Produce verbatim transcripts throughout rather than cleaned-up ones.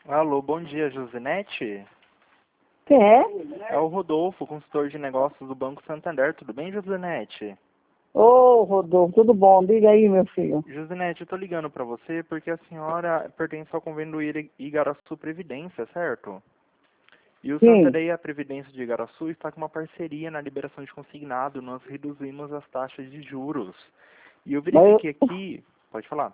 Alô, bom dia, Josinete? Quem é? É o Rodolfo, consultor de negócios do Banco Santander. Tudo bem, Josinete? Ô, Rodolfo, tudo bom? Diga aí, meu filho. Josinete, eu tô ligando pra você porque a senhora pertence ao convênio do Ira- Igaraçu Previdência, certo? E o Sim. Santander e a Previdência de Igaraçu está com uma parceria na liberação de consignado. Nós reduzimos as taxas de juros. E eu Mas, verifiquei aqui... Pode falar.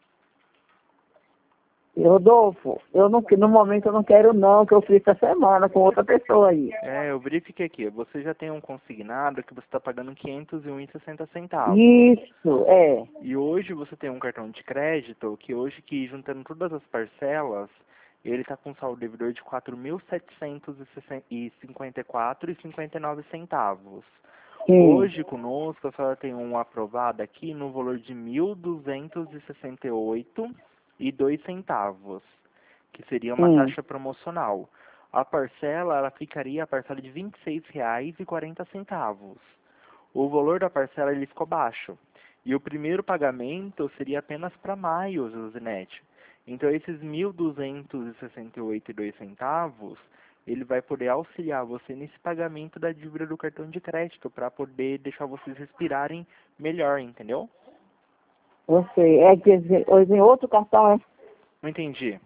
eu, Rodolfo, eu não, no momento eu não quero não, que eu fiz essa semana com outra pessoa aí. É, eu verifiquei aqui. Você já tem um consignado que você está pagando quinhentos e um reais e sessenta centavos. Isso, é. E hoje você tem um cartão de crédito que hoje, que juntando todas as parcelas, ele está com saldo devedor de quatro mil setecentos e cinquenta e quatro reais e cinquenta e nove centavos. Sim. Hoje conosco a senhora tem um aprovado aqui no valor de mil duzentos e sessenta e oito reais e dois centavos, que seria uma Sim. taxa promocional. A parcela, ela ficaria a parcela de vinte e seis reais e quarenta centavos. O valor da parcela ele ficou baixo. E o primeiro pagamento seria apenas para maio, Josinete. Então, esses mil duzentos e sessenta e oito reais e dois centavos, ele vai poder auxiliar você nesse pagamento da dívida do cartão de crédito, para poder deixar vocês respirarem melhor, entendeu? Você, é que hoje tem outro cartão, é? Não entendi.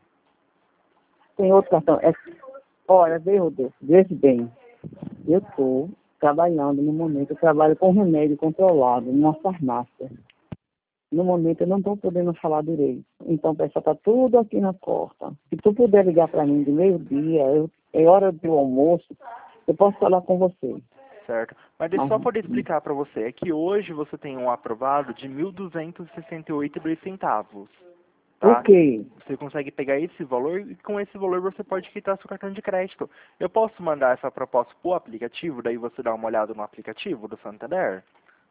Tem outro cartão. É, olha, vê, Rodolfo, veja bem. Eu estou trabalhando no momento, eu trabalho com remédio controlado numa farmácia. No momento eu não estou podendo falar direito. Então, o pessoal está tudo aqui na porta. Se tu puder ligar para mim de meio-dia, eu- é hora do almoço, eu posso falar com você. Certo. Mas deixa eu Mas, só poder explicar para você. É que hoje você tem um aprovado de mil duzentos e sessenta e oito reais e dois centavos. por Tá? quê? Você consegue pegar esse valor e com esse valor você pode quitar seu cartão de crédito. Eu posso mandar essa proposta pro aplicativo, daí você dá uma olhada no aplicativo do Santander?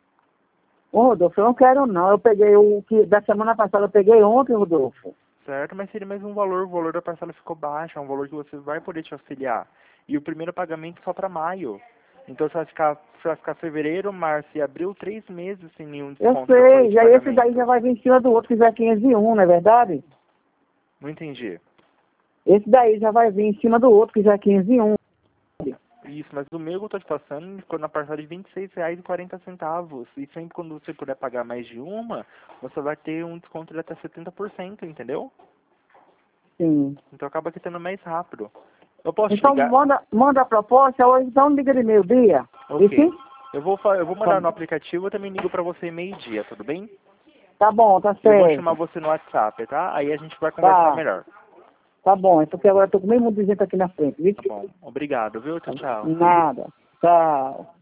Ô, Rodolfo, eu não quero não. Eu peguei o que da semana passada, eu peguei ontem, Rodolfo. Certo? Mas seria mais um valor, o valor da parcela ficou baixo, é um valor que você vai poder te auxiliar. E o primeiro pagamento só para maio. Então você vai ficar, você vai ficar fevereiro, março e abril, três meses sem nenhum Eu desconto da folha sei, de já esse daí já pagamento. vai vir em cima do outro, que já é quinhentos e um, não é verdade? Não entendi. Esse daí já vai vir em cima do outro, que já é quinhentos e um. Isso, mas o meu que eu tô te passando ficou na parcela de vinte e seis reais e quarenta centavos. E sempre quando você puder pagar mais de uma, você vai ter um desconto de até setenta por cento, entendeu? Sim. Então acaba que tendo mais rápido. Eu posso te Então, ligar? manda, manda a proposta hoje, então liga de meio-dia. E sim? Ok. Eu vou, fa- eu vou Tá, mandar no aplicativo, eu também ligo pra você meio-dia, tudo bem? tá bom, tá Eu vou chamar certo. você no WhatsApp, tá? Aí a gente vai conversar Tá, melhor. tá bom. É porque agora eu tô com o mesmo de gente aqui na frente, viu? Tá bom. Obrigado, viu? Tchau, tchau. Nada. Tchau.